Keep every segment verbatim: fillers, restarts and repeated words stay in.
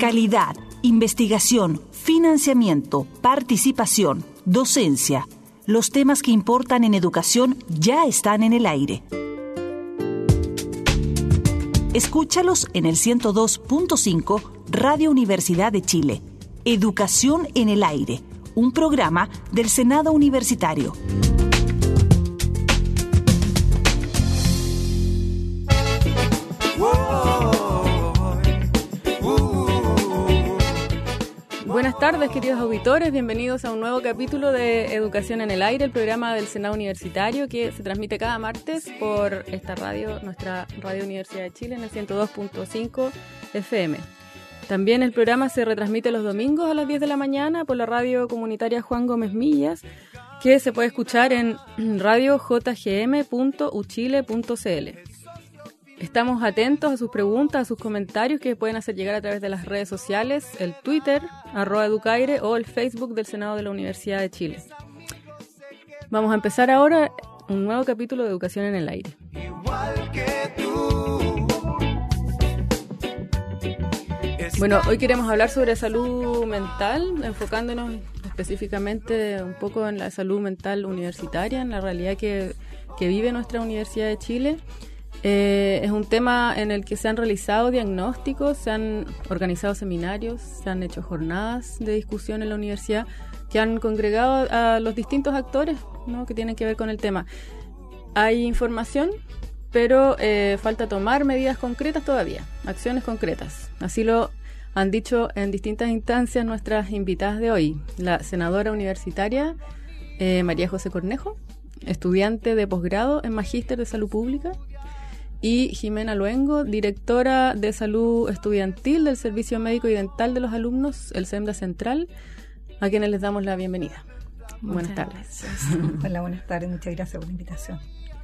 Calidad, investigación, financiamiento, participación, docencia. Los temas que importan en educación ya están en el aire. Escúchalos en el ciento dos punto cinco Radio Universidad de Chile. Educación en el aire, un programa del Senado Universitario. Buenas tardes, queridos auditores. Bienvenidos a un nuevo capítulo de Educación en el Aire, el programa del Senado Universitario que se transmite cada martes por esta radio, nuestra Radio Universidad de Chile, en el ciento dos punto cinco F M. También el programa se retransmite los domingos a las diez de la mañana por la radio comunitaria Juan Gómez Millas, que se puede escuchar en radio j g m punto u chile punto c l. Estamos atentos a sus preguntas, a sus comentarios que pueden hacer llegar a través de las redes sociales, el Twitter, arroba educaire, o el Facebook del Senado de la Universidad de Chile. Vamos a empezar ahora un nuevo capítulo de Educación en el Aire. Bueno, hoy queremos hablar sobre salud mental, enfocándonos específicamente un poco en la salud mental universitaria, en la realidad que, que vive nuestra Universidad de Chile. Eh, es un tema en el que se han realizado diagnósticos, se han organizado seminarios, se han hecho jornadas de discusión en la universidad que han congregado a los distintos actores, ¿no?, que tienen que ver con el tema. Hay información, pero eh, falta tomar medidas concretas todavía, acciones concretas. Así lo han dicho en distintas instancias nuestras invitadas de hoy. La senadora universitaria eh, María José Cornejo, estudiante de posgrado en Magíster de Salud Pública, y Jimena Luengo, directora de Salud Estudiantil del Servicio Médico y Dental de los Alumnos, el SEMDA Central, a quienes les damos la bienvenida. Buenas tardes. Hola, buenas tardes. Muchas gracias por la invitación.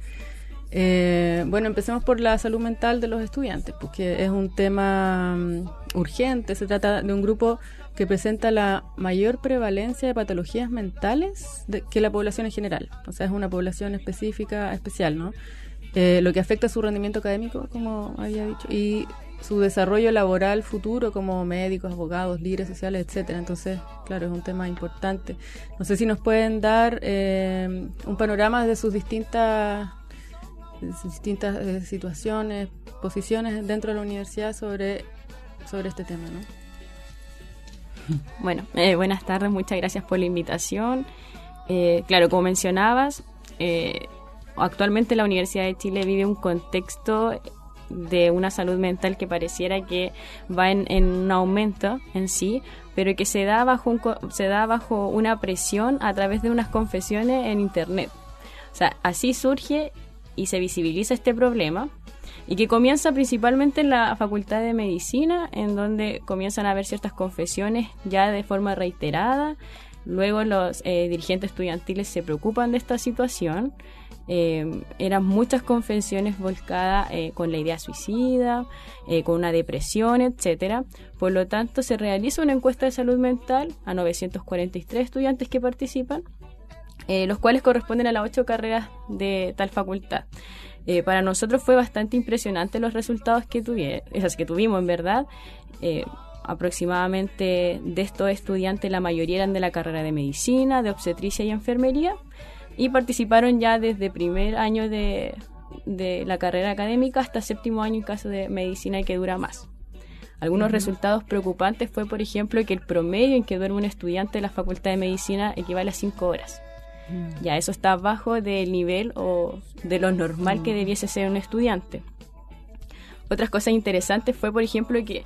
Eh, bueno, empecemos por la salud mental de los estudiantes, porque es un tema um, urgente. Se trata de un grupo que presenta la mayor prevalencia de patologías mentales de, que la población en general. O sea, es una población específica, especial, ¿no? Eh, lo que afecta a su rendimiento académico, como había dicho, y su desarrollo laboral futuro como médicos, abogados, líderes sociales, etcétera. Entonces, claro, es un tema importante. No sé si nos pueden dar eh, un panorama de sus distintas, de sus distintas eh, situaciones, posiciones dentro de la universidad sobre, sobre este tema, ¿no? Bueno, eh, buenas tardes, muchas gracias por la invitación. Eh, claro, como mencionabas, eh, actualmente la Universidad de Chile vive un contexto de una salud mental que pareciera que va en, en un aumento en sí, pero que se da bajo un, se da bajo una presión a través de unas confesiones en Internet. O sea, así surge y se visibiliza este problema, y que comienza principalmente en la Facultad de Medicina, en donde comienzan a haber ciertas confesiones ya de forma reiterada. Luego los eh, dirigentes estudiantiles se preocupan de esta situación. Eh, eran muchas confesiones volcadas eh, con la idea suicida, eh, con una depresión, etcétera. Por lo tanto, se realiza una encuesta de salud mental a novecientos cuarenta y tres estudiantes que participan, eh, los cuales corresponden a las ocho carreras de tal facultad. Eh, para nosotros fue bastante impresionante los resultados que, tuviera, esas que tuvimos, en verdad. Eh, aproximadamente de estos estudiantes, la mayoría eran de la carrera de medicina, de obstetricia y enfermería, y participaron ya desde primer año de, de la carrera académica hasta séptimo año en caso de medicina, que dura más. Algunos uh-huh. resultados preocupantes fue, por ejemplo, que el promedio en que duerme un estudiante de la Facultad de Medicina equivale a cinco horas. Uh-huh. Ya eso está bajo del nivel o de lo normal uh-huh. que debiese ser un estudiante. Otras cosas interesantes fue, por ejemplo, que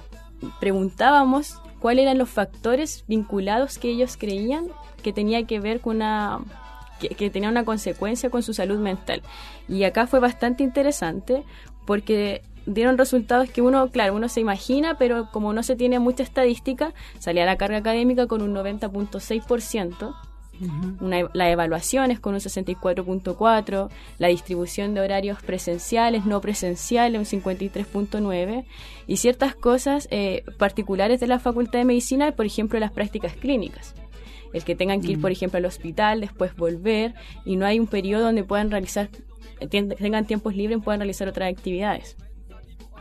preguntábamos cuáles eran los factores vinculados que ellos creían que tenía que ver con una... Que, que tenía una consecuencia con su salud mental. Y acá fue bastante interesante porque dieron resultados que uno, claro, uno se imagina, pero como no se tiene mucha estadística, salía la carga académica con un noventa punto seis por ciento, uh-huh. una, la evaluación es con un sesenta y cuatro punto cuatro por ciento, la distribución de horarios presenciales, no presenciales, un cincuenta y tres punto nueve por ciento, y ciertas cosas eh, particulares de la Facultad de Medicina, por ejemplo, las prácticas clínicas. El que tengan que ir, por ejemplo, al hospital, después volver, y no hay un periodo donde puedan realizar, tengan tiempos libres y puedan realizar otras actividades.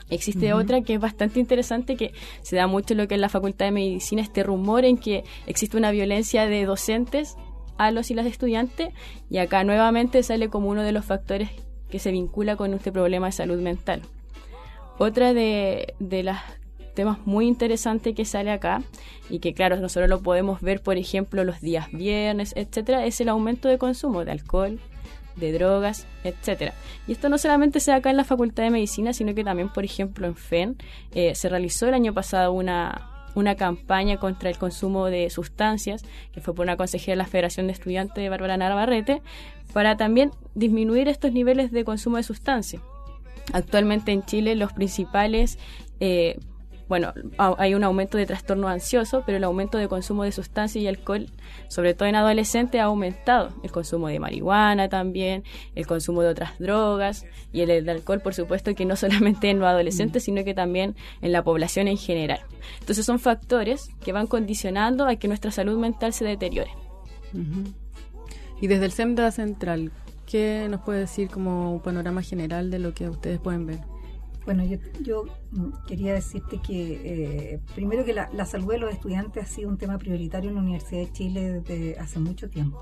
Existe Uh-huh. otra que es bastante interesante, que se da mucho en lo que es la Facultad de Medicina, este rumor en que existe una violencia de docentes a los y las estudiantes, y acá nuevamente sale como uno de los factores que se vincula con este problema de salud mental. Otra de, de los temas muy interesantes que sale acá, y que claro, nosotros lo podemos ver, por ejemplo, los días viernes, etcétera, es el aumento de consumo de alcohol, de drogas, etcétera. Y esto no solamente se da acá en la Facultad de Medicina, sino que también, por ejemplo, en F E N eh, se realizó el año pasado una, una campaña contra el consumo de sustancias, que fue por una consejera de la Federación de Estudiantes de Bárbara Navarrete, para también disminuir estos niveles de consumo de sustancias. Actualmente en Chile los principales... Eh, Bueno, hay un aumento de trastorno ansioso, pero el aumento de consumo de sustancias y alcohol, sobre todo en adolescentes, ha aumentado. El consumo de marihuana también, el consumo de otras drogas y el, el alcohol, por supuesto, que no solamente en los adolescentes, sino que también en la población en general. Entonces son factores que van condicionando a que nuestra salud mental se deteriore. Uh-huh. Y desde el SEMDA Central, ¿qué nos puede decir como un panorama general de lo que ustedes pueden ver? Bueno, yo, yo quería decirte que eh, primero que la, la salud de los estudiantes ha sido un tema prioritario en la Universidad de Chile desde hace mucho tiempo.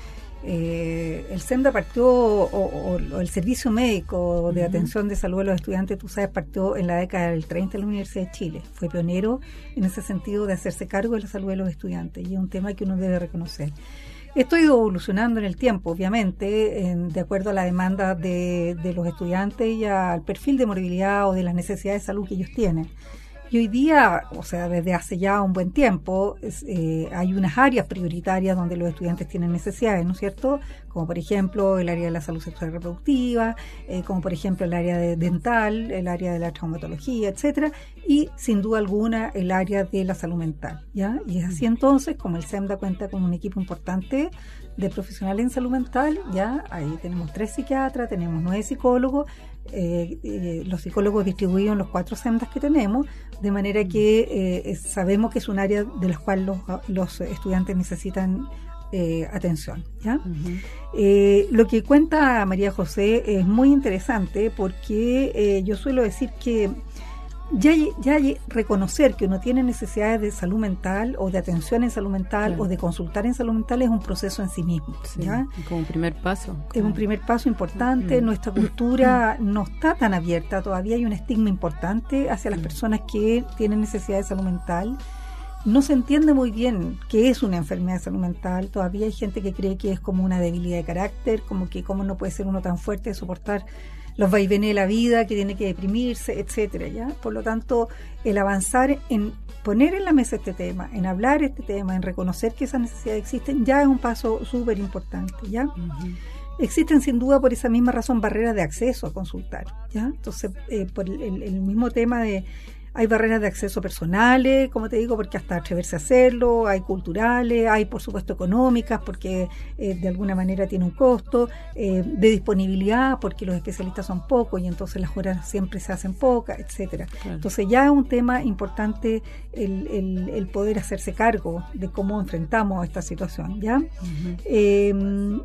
Eh, el SEMDA partió, o, o, o el Servicio Médico de uh-huh. Atención de Salud de los Estudiantes, tú sabes, partió en la década del treinta en la Universidad de Chile. Fue pionero en ese sentido de hacerse cargo de la salud de los estudiantes, y es un tema que uno debe reconocer. Esto ha ido evolucionando en el tiempo, obviamente, en, de acuerdo a la demanda de, de los estudiantes y al perfil de morbilidad o de las necesidades de salud que ellos tienen. Y hoy día, o sea, desde hace ya un buen tiempo, es, eh, hay unas áreas prioritarias donde los estudiantes tienen necesidades, ¿no es cierto? Como por ejemplo el área de la salud sexual y reproductiva, eh, como por ejemplo el área de dental, el área de la traumatología, etcétera, y sin duda alguna el área de la salud mental, ¿ya? Y es así entonces, como el SEMDA cuenta con un equipo importante de profesionales en salud mental, ya ahí tenemos tres psiquiatras, tenemos nueve psicólogos, eh, eh, los psicólogos distribuidos en los cuatro SEMDAs que tenemos, de manera que eh, sabemos que es un área de la cual los, los estudiantes necesitan eh, atención, ¿ya? Uh-huh. Eh, lo que cuenta María José es muy interesante, porque eh, yo suelo decir que Ya, ya reconocer que uno tiene necesidades de salud mental o de atención en salud mental, claro, o de consultar en salud mental es un proceso en sí mismo, sí, ¿ya? Como un primer paso. Es un primer paso importante. Mm. Nuestra cultura no está tan abierta, todavía hay un estigma importante hacia las mm. personas que tienen necesidades de salud mental. No se entiende muy bien qué es una enfermedad de salud mental. Todavía hay gente que cree que es como una debilidad de carácter, como que cómo no puede ser uno tan fuerte de soportar los vaivenes de la vida, que tiene que deprimirse, etcétera, ¿ya? Por lo tanto, el avanzar en poner en la mesa este tema, en hablar este tema, en reconocer que esas necesidades existen, ya es un paso súper importante, ¿ya? Uh-huh. Existen sin duda por esa misma razón barreras de acceso a consultar, ¿ya? Entonces, eh, por el, el mismo tema de hay barreras de acceso personales, como te digo, porque hasta atreverse a hacerlo, hay culturales, hay por supuesto económicas, porque eh, de alguna manera tiene un costo, eh, de disponibilidad, porque los especialistas son pocos y entonces las horas siempre se hacen pocas, etcétera. Claro. Entonces ya es un tema importante el, el, el poder hacerse cargo de cómo enfrentamos esta situación, ¿ya? Uh-huh. Eh,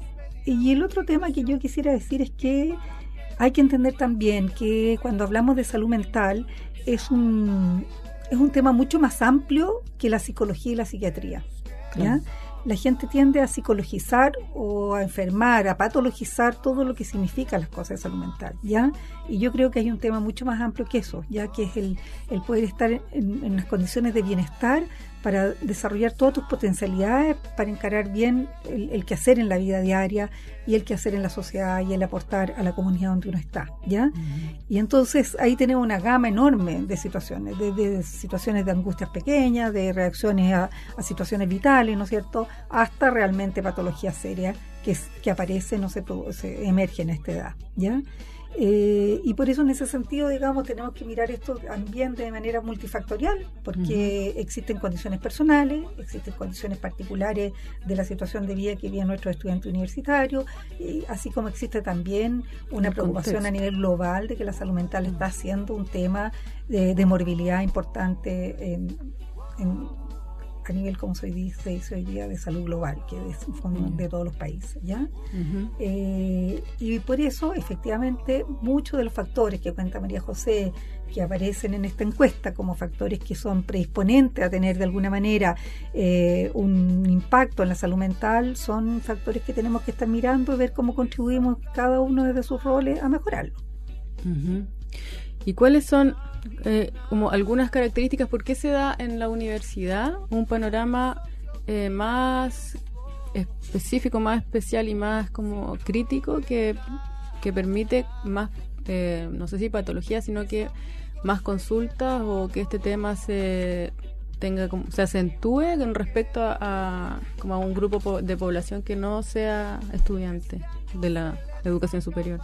y el otro tema que yo quisiera decir es que hay que entender también que cuando hablamos de salud mental es un, es un tema mucho más amplio que la psicología y la psiquiatría, ¿ya? Claro. La gente tiende a psicologizar o a enfermar, a patologizar todo lo que significa las cosas de salud mental, ¿ya? Y yo creo que hay un tema mucho más amplio que eso, ya que es el, el poder estar en, en las condiciones de bienestar para desarrollar todas tus potencialidades, para encarar bien el, el quehacer en la vida diaria y el quehacer en la sociedad y el aportar a la comunidad donde uno está, ¿ya? Uh-huh. Y entonces ahí tenemos una gama enorme de situaciones, de, de situaciones de angustias pequeñas, de reacciones a, a situaciones vitales, ¿no es cierto?, hasta realmente patologías serias que, que aparecen o se, se emergen a esta edad, ¿ya? Eh, y por eso en ese sentido, digamos, tenemos que mirar esto también de manera multifactorial, porque uh-huh. existen condiciones personales, existen condiciones particulares de la situación de vida que viven nuestros estudiantes universitarios, y así como existe también una El preocupación contexto. a nivel global de que la salud mental uh-huh. está siendo un tema de, de morbilidad importante en, en a nivel, como se dice, dice hoy día, de salud global, que es un fondo uh-huh. de todos los países, ¿ya? Uh-huh. Eh, y por eso, efectivamente, muchos de los factores que cuenta María José, que aparecen en esta encuesta como factores que son predisponentes a tener de alguna manera eh, un impacto en la salud mental, son factores que tenemos que estar mirando y ver cómo contribuimos cada uno desde sus roles a mejorarlo. Uh-huh. ¿Y cuáles son eh, como algunas características? ¿Por qué se da en la universidad un panorama eh, más específico, más especial y más como crítico que, que permite más, eh, no sé si patología, sino que más consultas, o que este tema se tenga como, se acentúe con respecto a, a como a un grupo de población que no sea estudiante de la educación superior?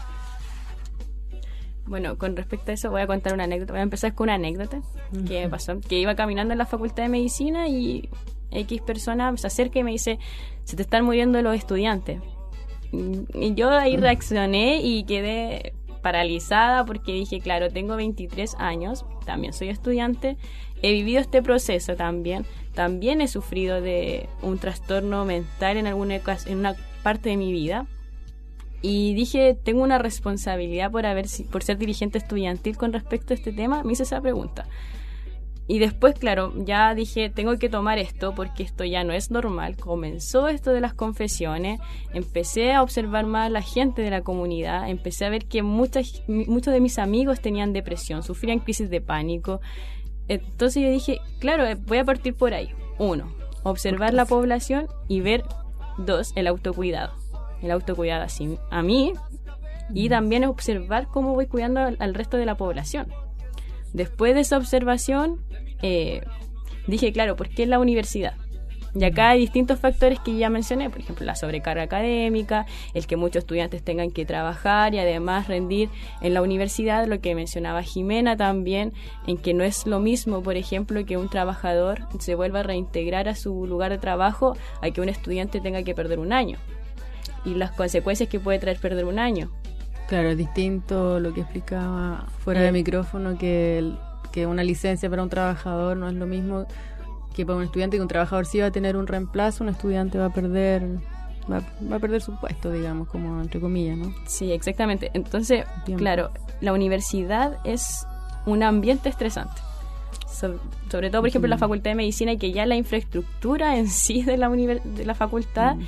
Bueno, con respecto a eso voy a contar una anécdota. Voy a empezar con una anécdota uh-huh. que me pasó. Que iba caminando en la Facultad de Medicina y X persona se acerca y me dice: se te están muriendo los estudiantes. Y yo ahí reaccioné y quedé paralizada porque dije, claro, tengo veintitrés años, también soy estudiante, he vivido este proceso también, también he sufrido de un trastorno mental en alguna en una parte de mi vida. Y dije, tengo una responsabilidad por haber por ser dirigente estudiantil con respecto a este tema. Me hice esa pregunta. Y después, claro, ya dije, tengo que tomar esto porque esto ya no es normal. Comenzó esto de las confesiones, empecé a observar más a la gente de la comunidad, empecé a ver que muchas, muchos de mis amigos tenían depresión, sufrían crisis de pánico. Entonces yo dije, claro, voy a partir por ahí. Uno, observar la población y ver, dos, el autocuidado. El autocuidado así a mí y también observar cómo voy cuidando al, al resto de la población. Después de esa observación eh, dije, claro, ¿por qué en la universidad? Y acá hay distintos factores que ya mencioné, por ejemplo, la sobrecarga académica, el que muchos estudiantes tengan que trabajar y además rendir en la universidad, lo que mencionaba Jimena también, en que no es lo mismo, por ejemplo, que un trabajador se vuelva a reintegrar a su lugar de trabajo a que un estudiante tenga que perder un año. Y las consecuencias que puede traer perder un año. Claro, es distinto lo que explicaba fuera eh. de micrófono, que, el, que una licencia para un trabajador no es lo mismo que para un estudiante, que un trabajador sí va a tener un reemplazo, un estudiante va a perder va, va a perder su puesto, digamos, como entre comillas, ¿no? Sí, exactamente. Entonces, Tiempo. claro, la universidad es un ambiente estresante. So, sobre todo, por ejemplo, en la Facultad de Medicina, y que ya la infraestructura en sí de la, univers- de la facultad... Mm.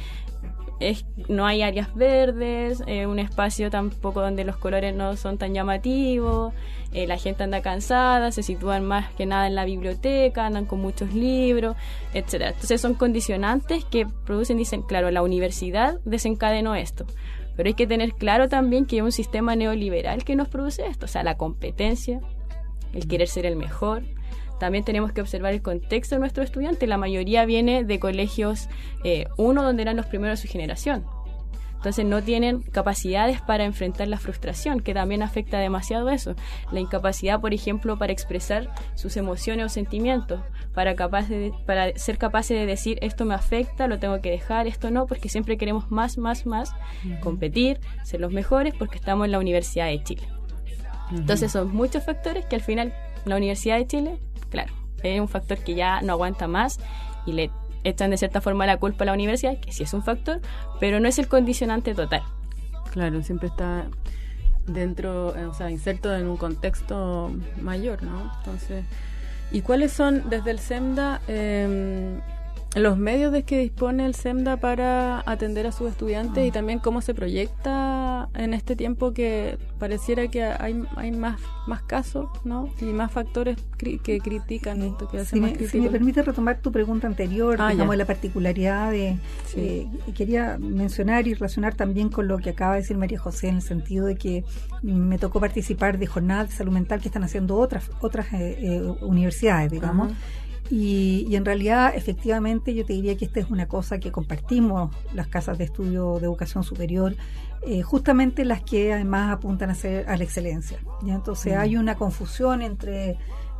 Es, no hay áreas verdes, eh, un espacio tampoco donde los colores no son tan llamativos, eh, la gente anda cansada, se sitúan más que nada en la biblioteca, andan con muchos libros, etcétera. Entonces son condicionantes que producen, dicen, claro, la universidad desencadenó esto, pero hay que tener claro también que hay un sistema neoliberal que nos produce esto, o sea, la competencia, el querer ser el mejor. También tenemos que observar el contexto de nuestros estudiantes. La mayoría viene de colegios, eh, uno donde eran los primeros de su generación. Entonces no tienen capacidades para enfrentar la frustración, que también afecta demasiado eso. La incapacidad, por ejemplo, para expresar sus emociones o sentimientos, para, capaz de, para ser capaces de decir, esto me afecta, lo tengo que dejar, esto no, porque siempre queremos más, más, más, uh-huh. competir, ser los mejores, porque estamos en la Universidad de Chile. Uh-huh. Entonces son muchos factores que al final la Universidad de Chile... Claro, es un factor que ya no aguanta más y le echan de cierta forma la culpa a la universidad, que sí es un factor, pero no es el condicionante total. Claro, siempre está dentro, o sea, inserto en un contexto mayor, ¿no? Entonces, ¿y cuáles son desde el SEMDA eh, los medios de que dispone el SEMDA para atender a sus estudiantes, y también cómo se proyecta en este tiempo que pareciera que hay, hay más, más casos, ¿no? Y más factores cri- que critican esto, que hacen si más me, crítico? Si me permite retomar tu pregunta anterior, ah, digamos, ya. la particularidad de... Sí. Eh, quería mencionar y relacionar también con lo que acaba de decir María José, en el sentido de que me tocó participar de jornadas de salud mental que están haciendo otras, otras eh, eh, universidades, digamos. Uh-huh. Y, y en realidad, efectivamente, yo te diría que esta es una cosa que compartimos las casas de estudio de educación superior, eh, justamente las que además apuntan a, ser, a la excelencia, ¿ya? Entonces mm. hay una confusión entre,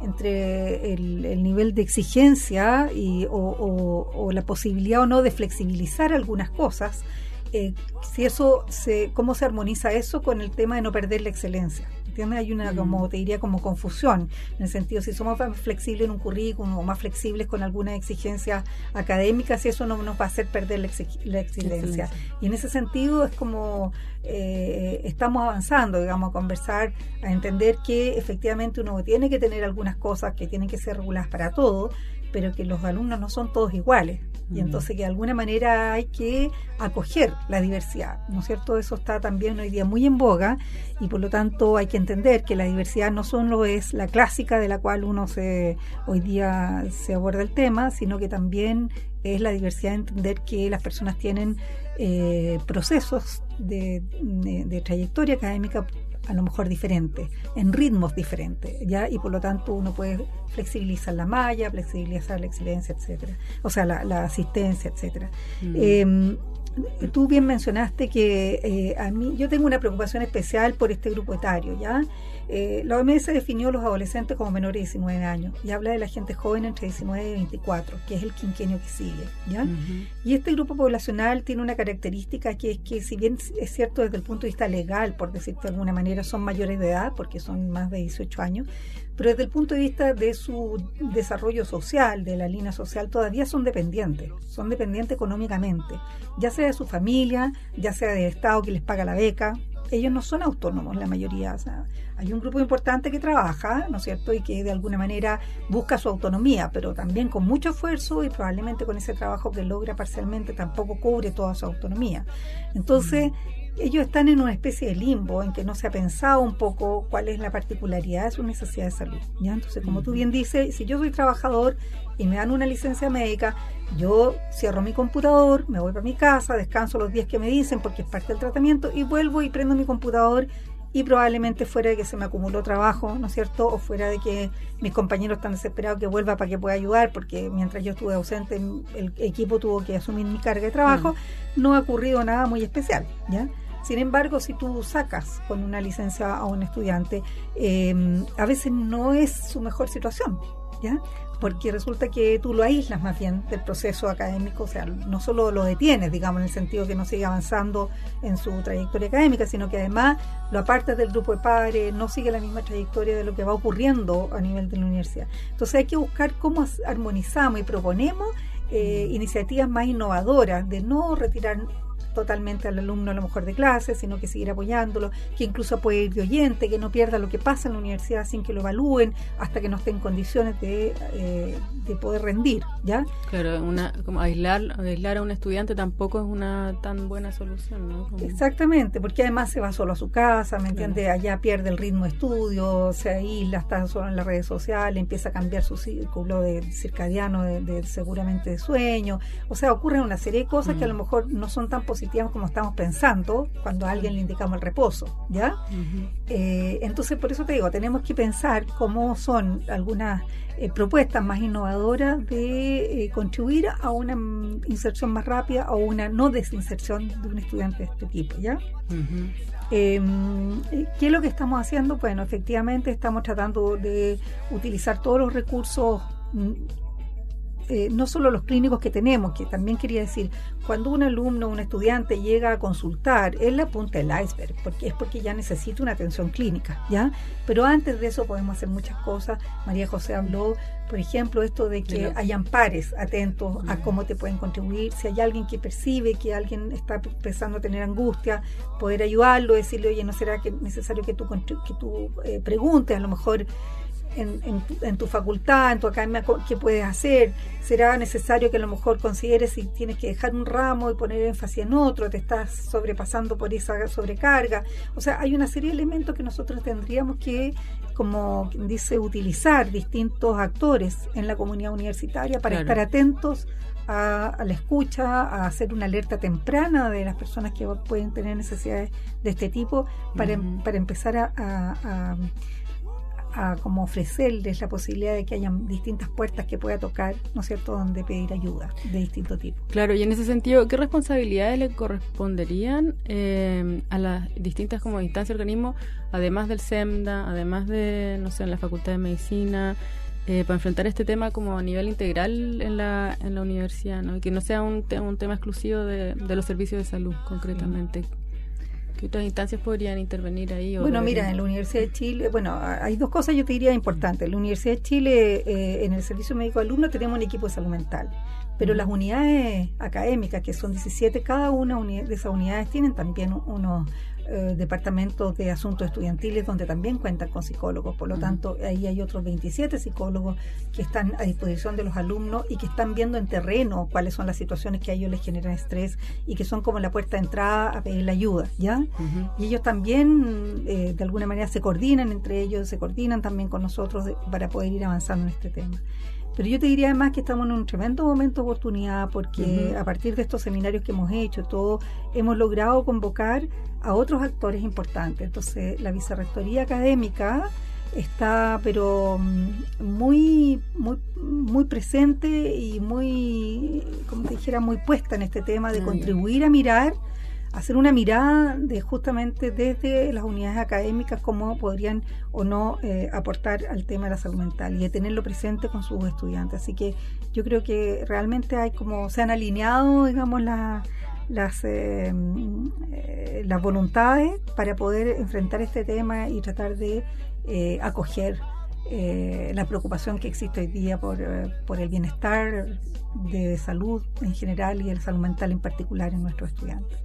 entre el, el nivel de exigencia y, o, o, o la posibilidad o no de flexibilizar algunas cosas. Eh, si eso se, ¿cómo se armoniza eso con el tema de no perder la excelencia? ¿entiendes? Hay una, mm. como te diría, como confusión, en el sentido, si somos más flexibles en un currículum o más flexibles con algunas exigencias académicas, eso no nos va a hacer perder la, exig- la excelencia. Excelencia. Y en ese sentido es como eh, estamos avanzando, digamos, a conversar, a entender que efectivamente uno tiene que tener algunas cosas que tienen que ser reguladas para todo, pero que los alumnos no son todos iguales. Y entonces que de alguna manera hay que acoger la diversidad, ¿no es cierto? Eso está también hoy día muy en boga y por lo tanto hay que entender que la diversidad no solo es la clásica de la cual uno se hoy día se aborda el tema, sino que también es la diversidad de entender que las personas tienen eh, procesos de, de, de trayectoria académica a lo mejor diferentes, en ritmos diferentes, ¿ya? Y por lo tanto uno puede flexibilizar la malla, flexibilizar la excelencia, etcétera. O sea, la, la asistencia, etcétera. Mm. Eh, tú bien mencionaste que eh, a mí, yo tengo una preocupación especial por este grupo etario, ¿ya? Eh, la O M S definió los adolescentes como menores de diecinueve años y habla de la gente joven entre diecinueve y veinticuatro, que es el quinquenio que sigue, ¿ya? Uh-huh. Y este grupo poblacional tiene una característica que es que, si bien es cierto desde el punto de vista legal, por decirte de alguna manera, son mayores de edad, porque son más de dieciocho años, pero desde el punto de vista de su desarrollo social, de la línea social, todavía son dependientes, son dependientes económicamente, ya sea de su familia, ya sea del Estado que les paga la beca. Ellos no son autónomos, la mayoría. O sea, hay un grupo importante que trabaja, ¿no es cierto?, y que de alguna manera busca su autonomía, pero también con mucho esfuerzo y probablemente con ese trabajo que logra parcialmente tampoco cubre toda su autonomía. Entonces, mm. ellos están en una especie de limbo en que no se ha pensado un poco cuál es la particularidad de su necesidad de salud, ¿ya? Entonces, como mm. tú bien dices, si yo soy trabajador y me dan una licencia médica, yo cierro mi computador, me voy para mi casa, descanso los días que me dicen porque es parte del tratamiento y vuelvo y prendo mi computador y probablemente fuera de que se me acumuló trabajo, ¿no es cierto? O fuera de que mis compañeros están desesperados que vuelva para que pueda ayudar porque mientras yo estuve ausente el equipo tuvo que asumir mi carga de trabajo, mm. no ha ocurrido nada muy especial, ¿ya? Sin embargo, si tú sacas con una licencia a un estudiante, eh, a veces no es su mejor situación, ¿ya? Porque resulta que tú lo aíslas más bien del proceso académico, o sea, no solo lo detienes, digamos, en el sentido que no sigue avanzando en su trayectoria académica, sino que además lo apartas del grupo de padres, no sigue la misma trayectoria de lo que va ocurriendo a nivel de la universidad. Entonces hay que buscar cómo armonizamos y proponemos eh, iniciativas más innovadoras de no retirar totalmente al alumno a lo mejor de clase, sino que seguir apoyándolo, que incluso puede ir de oyente, que no pierda lo que pasa en la universidad sin que lo evalúen hasta que no esté en condiciones de, eh, de poder rendir, ¿ya? Claro, una, como aislar, aislar a un estudiante tampoco es una tan buena solución, ¿no? Como... Exactamente, porque además se va solo a su casa, ¿me entiendes? Claro. Allá pierde el ritmo de estudio, se aísla, está solo en las redes sociales, empieza a cambiar su círculo de circadiano, de, de seguramente de sueño, o sea, ocurren una serie de cosas mm. que a lo mejor no son tan positivas como estamos pensando cuando a alguien le indicamos el reposo, ¿ya? Uh-huh. Eh, entonces, por eso te digo, tenemos que pensar cómo son algunas eh, propuestas más innovadoras de eh, contribuir a una m- inserción más rápida o una no desinserción de un estudiante de este tipo, ¿ya? Uh-huh. Eh, ¿Qué es lo que estamos haciendo? Bueno, efectivamente estamos tratando de utilizar todos los recursos m- Eh, no solo los clínicos que tenemos, que también quería decir, cuando un alumno, un estudiante llega a consultar, es la punta del iceberg, porque es porque ya necesita una atención clínica, ¿ya? Pero antes de eso podemos hacer muchas cosas. María José habló, por ejemplo, esto de que hayan pares atentos a cómo te pueden contribuir, si hay alguien que percibe que alguien está empezando a tener angustia, poder ayudarlo, decirle, oye, ¿no será que necesario que tú, que tú eh, preguntes, a lo mejor En, en, tu, en tu facultad, en tu academia, qué puedes hacer? ¿Será necesario que a lo mejor consideres si tienes que dejar un ramo y poner énfasis en otro? ¿Te estás sobrepasando por esa sobrecarga? O sea, hay una serie de elementos que nosotros tendríamos que, como dice, utilizar distintos actores en la comunidad universitaria para claro. estar atentos a, a la escucha, a hacer una alerta temprana de las personas que pueden tener necesidades de este tipo para, uh-huh. para empezar a, a, a a como ofrecerles la posibilidad de que hayan distintas puertas que pueda tocar, ¿no es cierto?, donde pedir ayuda de distinto tipo. Claro, y en ese sentido, ¿qué responsabilidades le corresponderían eh, a las distintas como instancias y organismos, además del SEMDA, además de, no sé, en la Facultad de Medicina, eh, para enfrentar este tema como a nivel integral en la en la universidad, ¿no? Y que no sea un, te- un tema exclusivo de, de los servicios de salud, concretamente? ¿Qué otras instancias podrían intervenir ahí? O bueno, deberían? mira, en la Universidad de Chile, bueno, hay dos cosas yo te diría importantes. En la Universidad de Chile, eh, en el Servicio Médico de Alumnos, tenemos un equipo de salud mental. Pero las unidades académicas, que son diecisiete, cada una de esas unidades tienen también unos eh, departamentos de asuntos estudiantiles donde también cuentan con psicólogos. Por lo uh-huh. tanto, ahí hay otros veintisiete psicólogos que están a disposición de los alumnos y que están viendo en terreno cuáles son las situaciones que a ellos les generan estrés y que son como la puerta de entrada a pedir la ayuda, ¿ya? Uh-huh. Y ellos también, eh, de alguna manera, se coordinan entre ellos, se coordinan también con nosotros de, para poder ir avanzando en este tema. Pero yo te diría además que estamos en un tremendo momento de oportunidad porque uh-huh. a partir de estos seminarios que hemos hecho, todo, hemos logrado convocar a otros actores importantes. Entonces, la vicerrectoría académica está, pero muy, muy, muy presente y muy, como te dijera, muy puesta en este tema de uh-huh. contribuir a mirar, hacer una mirada de justamente desde las unidades académicas cómo podrían o no eh, aportar al tema de la salud mental y de tenerlo presente con sus estudiantes. Así que yo creo que realmente hay como se han alineado, digamos, la, las eh, eh, las voluntades para poder enfrentar este tema y tratar de eh, acoger eh, la preocupación que existe hoy día por, eh, por el bienestar de salud en general y el salud mental en particular en nuestros estudiantes.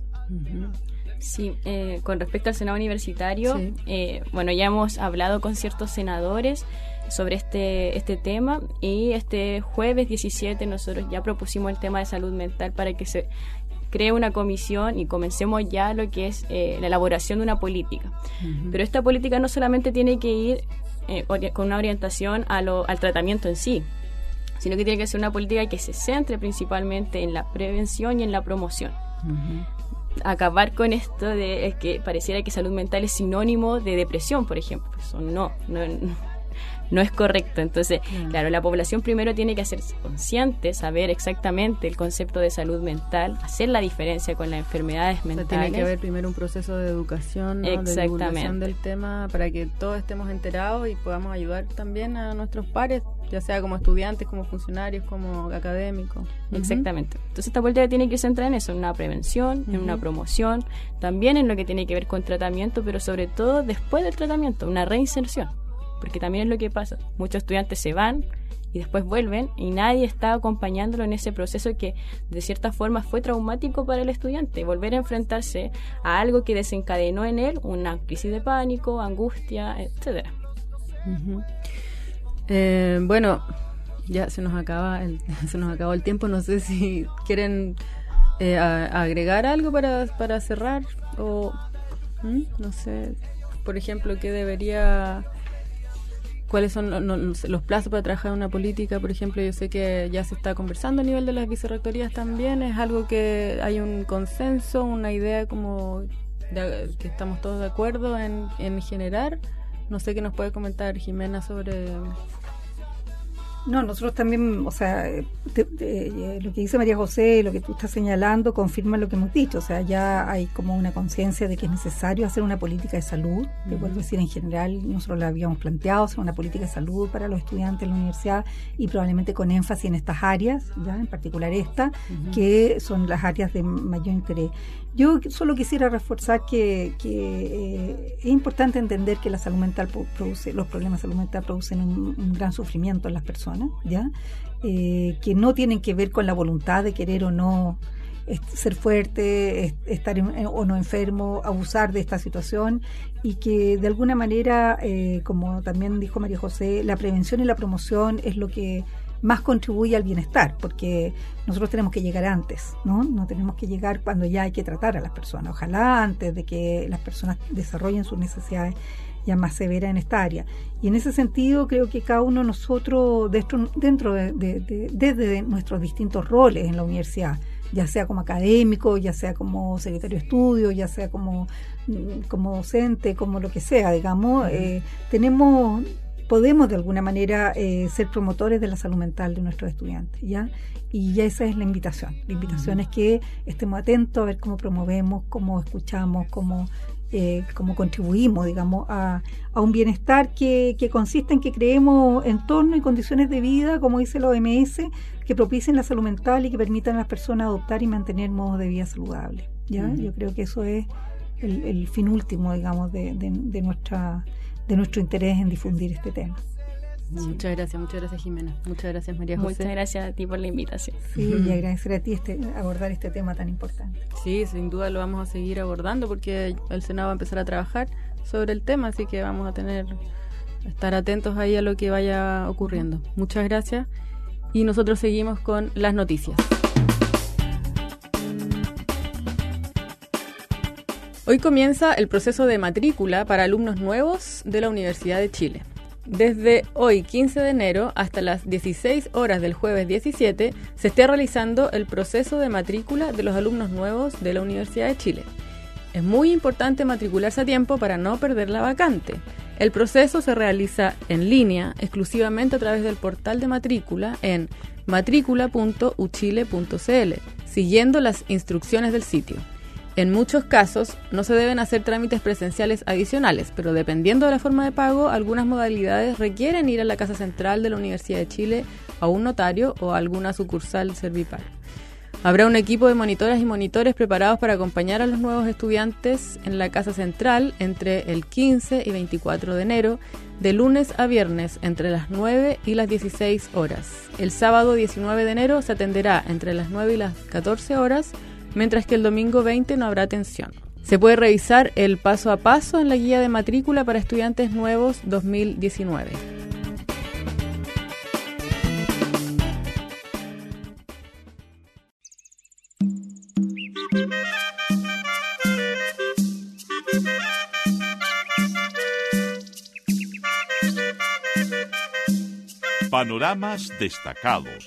Sí, eh, con respecto al Senado Universitario, sí. eh, bueno, ya hemos hablado con ciertos senadores sobre este este tema y este jueves diecisiete nosotros ya propusimos el tema de salud mental para que se cree una comisión y comencemos ya lo que es eh, la elaboración de una política. Uh-huh. Pero esta política no solamente tiene que ir eh, ori- con una orientación a lo, al tratamiento en sí, sino que tiene que ser una política que se centre principalmente en la prevención y en la promoción. Uh-huh. Acabar con esto de es que pareciera que salud mental es sinónimo de depresión, por ejemplo. Eso no, no, no es correcto. Entonces, mm. claro, la población primero tiene que hacerse consciente, saber exactamente el concepto de salud mental, hacer la diferencia con las enfermedades mentales. O sea, tiene que haber primero un proceso de educación, ¿no? De divulgación del tema para que todos estemos enterados y podamos ayudar también a nuestros pares, ya sea como estudiantes, como funcionarios, como académicos. Exactamente. Uh-huh. Entonces esta política tiene que centrar en eso, en una prevención, uh-huh. en una promoción, también en lo que tiene que ver con tratamiento, pero sobre todo después del tratamiento, una reinserción, porque también es lo que pasa. Muchos estudiantes se van y después vuelven y nadie está acompañándolo en ese proceso que de cierta forma fue traumático para el estudiante, volver a enfrentarse a algo que desencadenó en él una crisis de pánico, angustia, etcétera. Uh-huh. Eh, bueno, ya se nos acaba el, se nos acabó el tiempo. No sé si quieren eh, a, agregar algo para, para cerrar o ¿hmm? no sé, por ejemplo, qué debería, cuáles son los, los plazos para trabajar en una política. Por ejemplo, yo sé que ya se está conversando a nivel de las vicerrectorías también. Es algo que hay un consenso, una idea como de, que estamos todos de acuerdo en, en generar. No sé qué nos puede comentar Jimena sobre... No, nosotros también, o sea, te, te, lo que dice María José, lo que tú estás señalando, confirma lo que hemos dicho. O sea, ya hay como una conciencia de que es necesario hacer una política de salud. Uh-huh. Te vuelvo a decir, en general, nosotros la habíamos planteado, hacer una política de salud para los estudiantes de la universidad y probablemente con énfasis en estas áreas, ya en particular esta, uh-huh. que son las áreas de mayor interés. Yo solo quisiera reforzar que, que eh, es importante entender que la salud mental produce, los problemas de salud mental producen un, un gran sufrimiento en las personas, ¿ya? Eh, que no tienen que ver con la voluntad de querer o no ser fuerte, estar en, o no enfermo, abusar de esta situación, y que de alguna manera, eh, como también dijo María José, la prevención y la promoción es lo que más contribuye al bienestar, porque nosotros tenemos que llegar antes, ¿no? No tenemos que llegar cuando ya hay que tratar a las personas, ojalá antes de que las personas desarrollen sus necesidades ya más severas en esta área. Y en ese sentido creo que cada uno de nosotros, dentro, dentro de, de, de, desde nuestros distintos roles en la universidad, ya sea como académico, ya sea como secretario de estudio, ya sea como, como docente, como lo que sea, digamos, eh, tenemos... podemos de alguna manera eh, ser promotores de la salud mental de nuestros estudiantes, ¿ya? Y ya esa es la invitación. La invitación uh-huh. es que estemos atentos a ver cómo promovemos, cómo escuchamos, cómo, eh, cómo contribuimos, digamos, a, a un bienestar que, que consiste en que creemos entornos y condiciones de vida, como dice la O M S, que propicien la salud mental y que permitan a las personas adoptar y mantener modos de vida saludables, ¿ya? Uh-huh. Yo creo que eso es el, el fin último, digamos, de, de, de, nuestra, de nuestro interés en difundir este tema. Muchas gracias, muchas gracias Jimena, muchas gracias María José. Muchas gracias a ti por la invitación. Sí, y agradecer a ti este, abordar este tema tan importante. Sí, sin duda lo vamos a seguir abordando porque el Senado va a empezar a trabajar sobre el tema, así que vamos a tener, estar atentos ahí a lo que vaya ocurriendo. Muchas gracias y nosotros seguimos con las noticias. Hoy comienza el proceso de matrícula para alumnos nuevos de la Universidad de Chile. Desde hoy, quince de enero, hasta las dieciséis horas del jueves diecisiete, se está realizando el proceso de matrícula de los alumnos nuevos de la Universidad de Chile. Es muy importante matricularse a tiempo para no perder la vacante. El proceso se realiza en línea, exclusivamente a través del portal de matrícula en matrícula punto u chile punto c l, siguiendo las instrucciones del sitio. En muchos casos no se deben hacer trámites presenciales adicionales, pero dependiendo de la forma de pago, algunas modalidades requieren ir a la Casa Central de la Universidad de Chile, a un notario o a alguna sucursal Servipar. Habrá un equipo de monitoras y monitores preparados para acompañar a los nuevos estudiantes en la Casa Central entre el quince y veinticuatro de enero, de lunes a viernes entre las nueve y las dieciséis horas. El sábado diecinueve de enero se atenderá entre las nueve y las catorce horas, mientras que el domingo veinte no habrá atención. Se puede revisar el paso a paso en la guía de matrícula para estudiantes nuevos dos mil diecinueve. Panoramas destacados.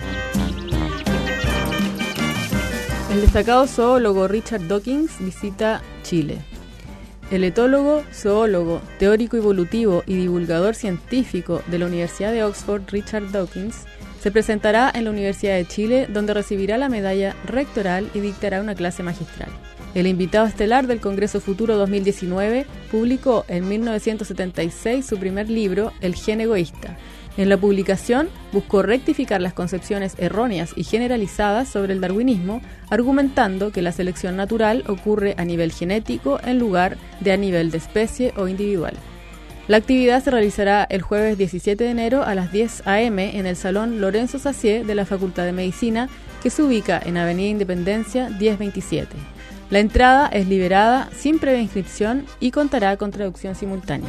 El destacado zoólogo Richard Dawkins visita Chile. El etólogo, zoólogo, teórico evolutivo y divulgador científico de la Universidad de Oxford, Richard Dawkins, se presentará en la Universidad de Chile, donde recibirá la medalla rectoral y dictará una clase magistral. El invitado estelar del Congreso Futuro dos mil diecinueve publicó en mil novecientos setenta y seis su primer libro, El gen egoísta. En la publicación buscó rectificar las concepciones erróneas y generalizadas sobre el darwinismo, argumentando que la selección natural ocurre a nivel genético en lugar de a nivel de especie o individual. La actividad se realizará el jueves diecisiete de enero a las diez a eme en el Salón Lorenzo Sacié de la Facultad de Medicina, que se ubica en Avenida Independencia diez veintisiete. La entrada es liberada sin previa inscripción y contará con traducción simultánea.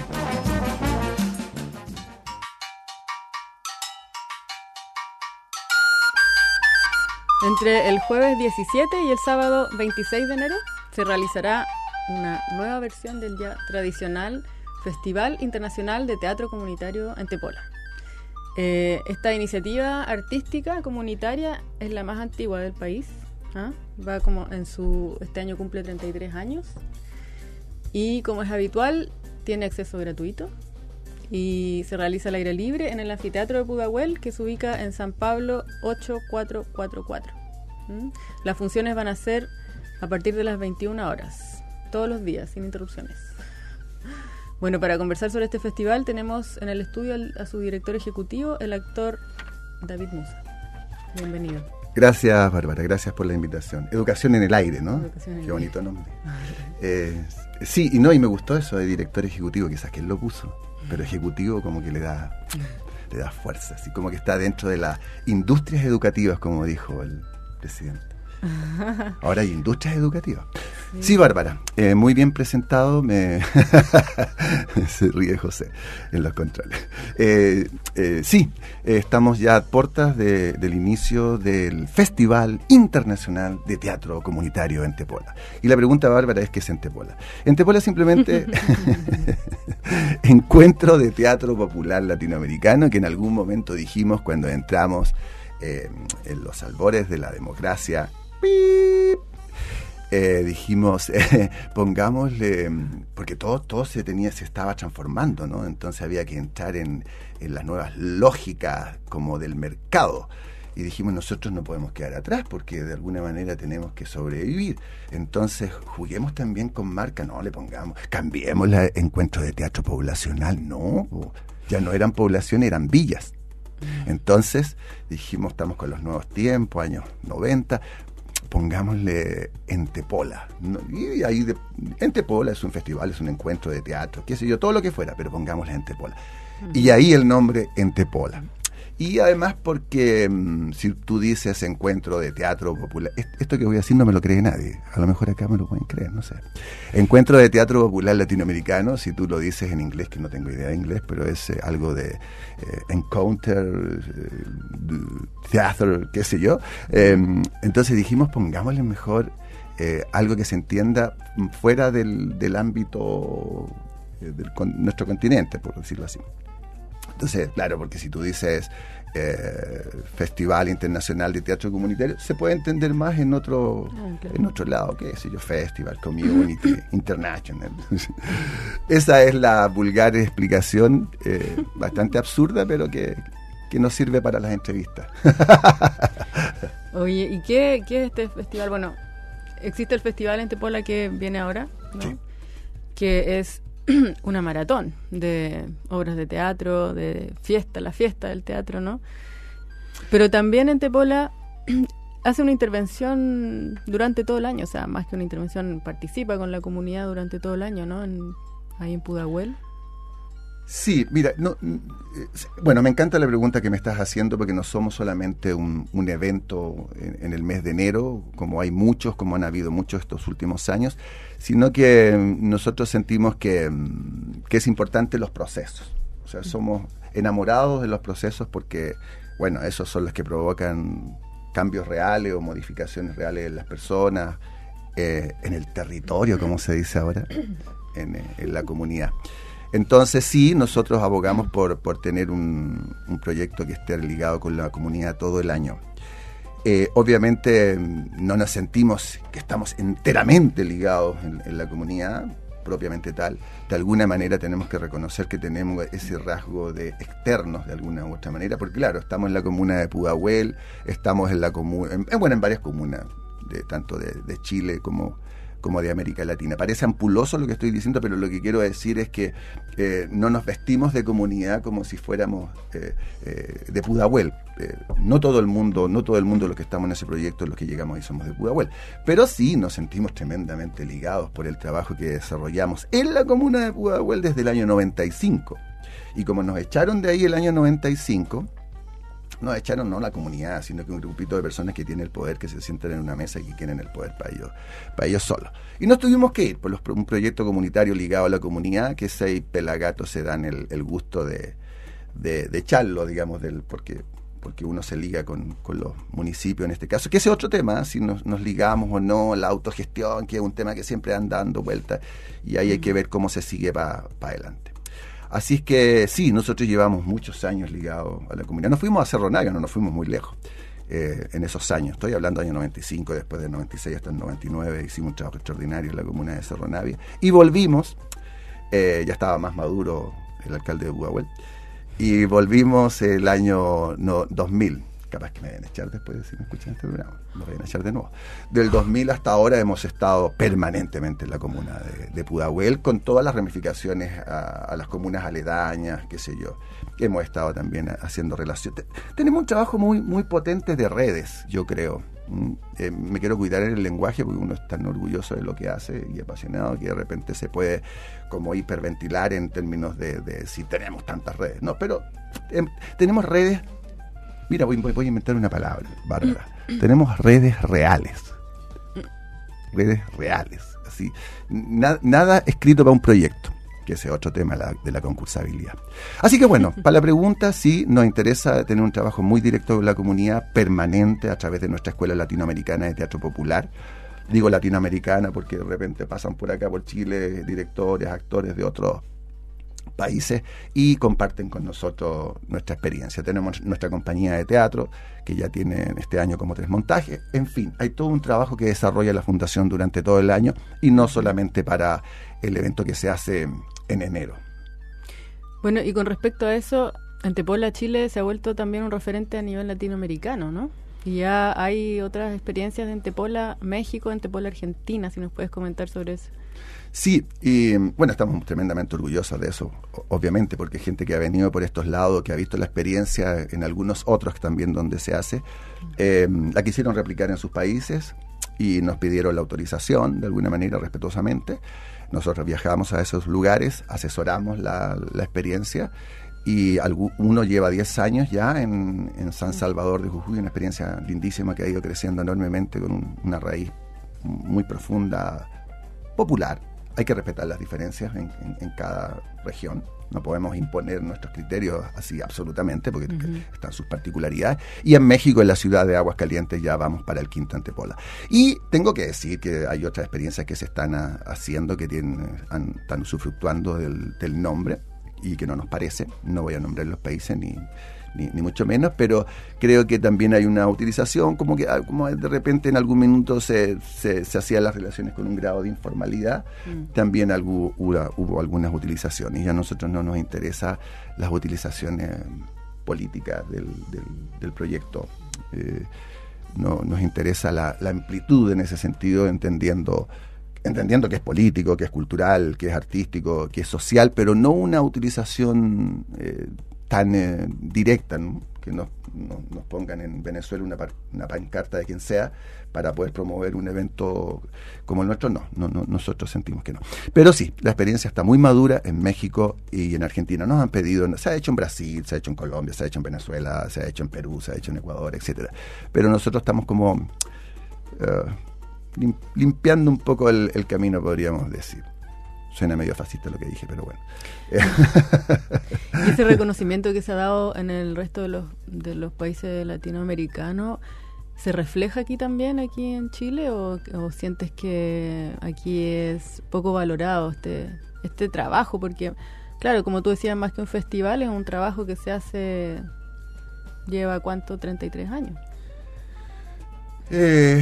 Entre el jueves diecisiete y el sábado veintiséis de enero se realizará una nueva versión del ya tradicional Festival Internacional de Teatro Comunitario en Tepola. Eh, esta iniciativa artística comunitaria es la más antigua del país. ¿Ah? Va como en su este año cumple treinta y tres años y, como es habitual, tiene acceso gratuito y se realiza al aire libre en el anfiteatro de Pudahuel, que se ubica en San Pablo ocho mil cuatrocientos cuarenta y cuatro. ¿Mm? Las funciones van a ser a partir de las veintiuna horas, todos los días, sin interrupciones. Bueno, para conversar sobre este festival tenemos en el estudio a su director ejecutivo, el actor David Musa. Bienvenido. Gracias, Bárbara, gracias por la invitación. Educación en el aire, ¿no? Educación en el Qué bonito aire. nombre. Eh, sí, y no, y me gustó eso de director ejecutivo, quizás que él lo puso, pero ejecutivo como que le da, le da fuerza, así como que está dentro de las industrias educativas, como dijo el presidente. Ahora hay industrias educativas. Sí, sí, Bárbara, eh, muy bien presentado. Me se ríe José en los controles. Eh, eh, sí, eh, estamos ya a puertas de, del inicio del Festival Internacional de Teatro Comunitario en Tepola. Y la pregunta, Bárbara, es ¿qué es en Tepola? En Tepola simplemente encuentro de teatro popular latinoamericano, que en algún momento dijimos cuando entramos eh, en los albores de la democracia. ¡Pip! Eh, dijimos, eh, pongámosle, porque todo, todo se tenía, se estaba transformando, ¿no? Entonces había que entrar en, en las nuevas lógicas como del mercado. Y dijimos, nosotros no podemos quedar atrás porque de alguna manera tenemos que sobrevivir. Entonces, juguemos también con marca, no le pongamos, cambiemos el encuentro de teatro poblacional, no, ya no eran poblaciones, eran villas. Entonces dijimos, estamos con los nuevos tiempos, años noventa, pongámosle Entepola. ¿no? Y ahí de, Entepola es un festival, es un encuentro de teatro, qué sé yo, todo lo que fuera, pero pongámosle Entepola. Mm. Y ahí el nombre Entepola. Y además porque mmm, si tú dices encuentro de teatro popular, esto que voy a decir no me lo cree nadie, a lo mejor acá me lo pueden creer, no sé. Encuentro de teatro popular latinoamericano, si tú lo dices en inglés, que no tengo idea de inglés, pero es eh, algo de eh, encounter, eh, theater, qué sé yo. Eh, entonces dijimos, pongámosle mejor eh, algo que se entienda fuera del, del ámbito eh, de nuestro continente, por decirlo así. Entonces, claro, porque si tú dices eh, Festival Internacional de Teatro Comunitario, se puede entender más en otro ah, claro. en otro lado, qué sé yo, Festival, Community, International. Esa es la vulgar explicación, eh, bastante absurda, pero que, que nos sirve para las entrevistas. Oye, ¿y qué, qué es este festival? Bueno, existe el festival Entepola que viene ahora, ¿no? Sí. Que es una maratón de obras de teatro, de fiesta, la fiesta del teatro, ¿no? Pero también Entepola hace una intervención durante todo el año, o sea, más que una intervención, participa con la comunidad durante todo el año, ¿no? En, ahí en Pudahuel. Sí, mira, no, eh, bueno, me encanta la pregunta que me estás haciendo porque no somos solamente un, un evento en, en el mes de enero, como hay muchos, como han habido muchos estos últimos años, sino que nosotros sentimos que, que es importante los procesos. O sea, somos enamorados de los procesos porque, bueno, esos son los que provocan cambios reales o modificaciones reales en las personas, eh, en el territorio, como se dice ahora, en, en la comunidad. Entonces sí, nosotros abogamos por, por tener un, un proyecto que esté ligado con la comunidad todo el año. Eh, obviamente no nos sentimos que estamos enteramente ligados en, en la comunidad, propiamente tal. De alguna manera tenemos que reconocer que tenemos ese rasgo de externos de alguna u otra manera, porque claro, estamos en la comuna de Pudahuel, estamos en la comuna, en, bueno, en varias comunas, de, tanto de, de Chile como... como de América Latina. Parece ampuloso lo que estoy diciendo, pero lo que quiero decir es que eh, no nos vestimos de comunidad como si fuéramos eh, eh, de Pudahuel. Eh, no todo el mundo, no todo el mundo los que estamos en ese proyecto, los que llegamos ahí somos de Pudahuel. Pero sí nos sentimos tremendamente ligados por el trabajo que desarrollamos en la comuna de Pudahuel desde el año noventa y cinco. Y como nos echaron de ahí el año noventa y cinco, nos echaron no la comunidad, sino que un grupito de personas que tienen el poder, que se sientan en una mesa y que quieren el poder para ellos, para ellos solos. Y nos tuvimos que ir por los, un proyecto comunitario ligado a la comunidad, que seis pelagatos se dan el, el gusto de, de, de echarlo, digamos, del, porque, porque uno se liga con, con los municipios en este caso, que ese es otro tema, ¿eh? Si nos, nos ligamos o no, la autogestión, que es un tema que siempre anda dando vueltas, y ahí hay que ver cómo se sigue para pa adelante. Así es que sí, nosotros llevamos muchos años ligados a la comunidad. Nos fuimos a Cerro Navia, no nos fuimos muy lejos eh, en esos años. Estoy hablando del año noventa y cinco, después del noventa y seis hasta el noventa y nueve, hicimos un trabajo extraordinario en la comuna de Cerro Navia. Y volvimos, eh, ya estaba más maduro el alcalde de Pudahuel, y volvimos el año no, dos mil. Capaz que me vayan a echar después de si me escuchan este programa, me vayan a echar de nuevo. Del dos mil hasta ahora hemos estado permanentemente en la comuna de, de Pudahuel, con todas las ramificaciones a, a las comunas aledañas, qué sé yo. Hemos estado también haciendo relaciones. Tenemos un trabajo muy, muy potente de redes, yo creo. Mm, eh, me quiero cuidar en el lenguaje porque uno es tan orgulloso de lo que hace y apasionado que de repente se puede como hiperventilar en términos de, de si tenemos tantas redes. No, pero eh, tenemos redes. Mira, voy, voy, voy a inventar una palabra, Bárbara. Tenemos redes reales. Redes reales. Así. Na, nada escrito para un proyecto, que ese es otro tema la, de la concursabilidad. Así que bueno, para la pregunta, sí, nos interesa tener un trabajo muy directo con la comunidad, permanente, a través de nuestra Escuela Latinoamericana de Teatro Popular. Digo latinoamericana porque de repente pasan por acá, por Chile, directores, actores de otros países y comparten con nosotros nuestra experiencia. Tenemos nuestra compañía de teatro que ya tiene este año como tres montajes. En fin, hay todo un trabajo que desarrolla la Fundación durante todo el año y no solamente para el evento que se hace en enero. Bueno, y con respecto a eso, Entepola Chile se ha vuelto también un referente a nivel latinoamericano, ¿no? Y ya hay otras experiencias de Entepola México, Entepola Argentina, si nos puedes comentar sobre eso. Sí, y bueno, estamos tremendamente orgullosos de eso, obviamente, porque hay gente que ha venido por estos lados, que ha visto la experiencia en algunos otros también donde se hace, eh, la quisieron replicar en sus países, y nos pidieron la autorización, de alguna manera, respetuosamente. Nosotros viajamos a esos lugares, asesoramos la, la experiencia, y algún, uno lleva diez años ya en, en San Salvador de Jujuy, una experiencia lindísima que ha ido creciendo enormemente con un, una raíz muy profunda, popular. Hay que respetar las diferencias en, en, en cada región. No podemos imponer nuestros criterios así absolutamente, porque uh-huh. están sus particularidades. Y en México, en la ciudad de Aguascalientes, ya vamos para el quinto Antepola. Y tengo que decir que hay otras experiencias que se están a, haciendo, que tienen, han, están usufructuando del, del nombre, y que no nos parece. No voy a nombrar los países ni, ni, ni mucho menos, pero creo que también hay una utilización, como que como de repente en algún minuto se, se, se hacían las relaciones con un grado de informalidad. Mm. También algo, hubo, hubo algunas utilizaciones, y a nosotros no nos interesa las utilizaciones políticas del, del, del proyecto. Eh, no, nos interesa la, la amplitud en ese sentido, entendiendo entendiendo que es político, que es cultural, que es artístico, que es social, pero no una utilización eh, tan eh, directa, ¿no? Que nos, no, nos pongan en Venezuela una, par, una pancarta de quien sea para poder promover un evento como el nuestro. No, no, no, nosotros sentimos que no. Pero sí, la experiencia está muy madura en México y en Argentina. Nos han pedido, se ha hecho en Brasil, se ha hecho en Colombia, se ha hecho en Venezuela, se ha hecho en Perú, se ha hecho en Ecuador, etcétera. Pero nosotros estamos como Uh, limpiando un poco el, el camino, podríamos decir. Suena medio fascista lo que dije, pero bueno. ¿Y ese reconocimiento que se ha dado en el resto de los, de los países latinoamericanos se refleja aquí también, aquí en Chile, o, o sientes que aquí es poco valorado este, este trabajo? Porque, claro, como tú decías, más que un festival, es un trabajo que se hace, lleva, ¿cuánto? treinta y tres años. Eh,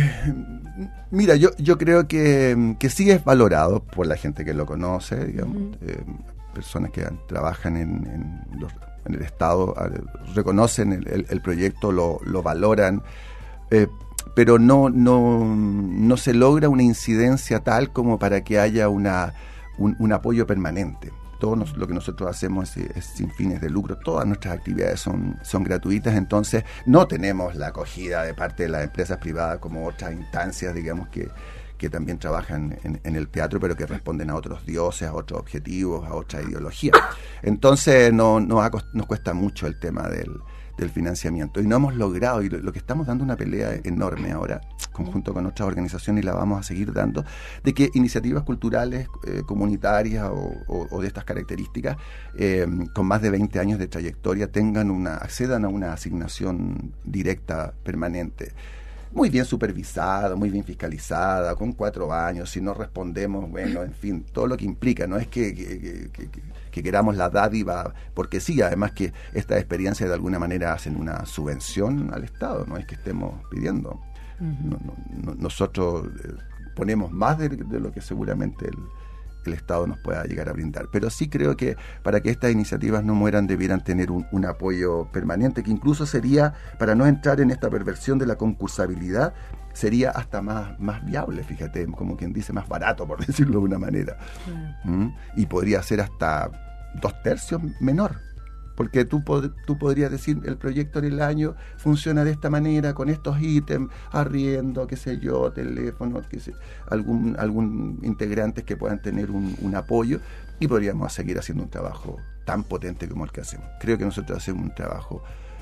mira, yo yo creo que, que sí es valorado por la gente que lo conoce, digamos, uh-huh. eh, personas que trabajan en, en, los, en el Estado, reconocen el, el, el proyecto, lo, lo valoran, eh, pero no, no, no se logra una incidencia tal como para que haya una, un, un apoyo permanente. Todo nos, lo que nosotros hacemos es, es sin fines de lucro, todas nuestras actividades son, son gratuitas, entonces no tenemos la acogida de parte de las empresas privadas como otras instancias, digamos, que, que también trabajan en, en el teatro, pero que responden a otros dioses, a otros objetivos, a otra ideología. Entonces no, no ha, nos cuesta mucho el tema del, del financiamiento, y no hemos logrado, y lo, lo que estamos dando una pelea enorme ahora, conjunto con otras organizaciones, y la vamos a seguir dando, de que iniciativas culturales, eh, comunitarias o, o, o de estas características, eh, con más de veinte años de trayectoria, tengan una, accedan a una asignación directa permanente, muy bien supervisada, muy bien fiscalizada, con cuatro años, si no respondemos, bueno, en fin, todo lo que implica, no es que, que, que, que, que queramos la dádiva, porque sí, además que estas experiencias de alguna manera hacen una subvención al Estado, no es que estemos pidiendo. Uh-huh. No, no, no, nosotros eh, ponemos más de, de lo que seguramente el, el Estado nos pueda llegar a brindar, pero sí creo que para que estas iniciativas no mueran debieran tener un, un apoyo permanente, que incluso sería, para no entrar en esta perversión de la concursabilidad, sería hasta más, más viable, fíjate, como quien dice, más barato, por decirlo de una manera. Uh-huh. ¿Mm? Y podría ser hasta dos tercios menor, porque tú, pod- tú podrías decir, el proyecto en el año funciona de esta manera, con estos ítems, arriendo, qué sé yo, teléfono, qué sé, algún, algún integrantes que puedan tener un, un apoyo, y podríamos seguir haciendo un trabajo tan potente como el que hacemos. Creo que nosotros hacemos un trabajo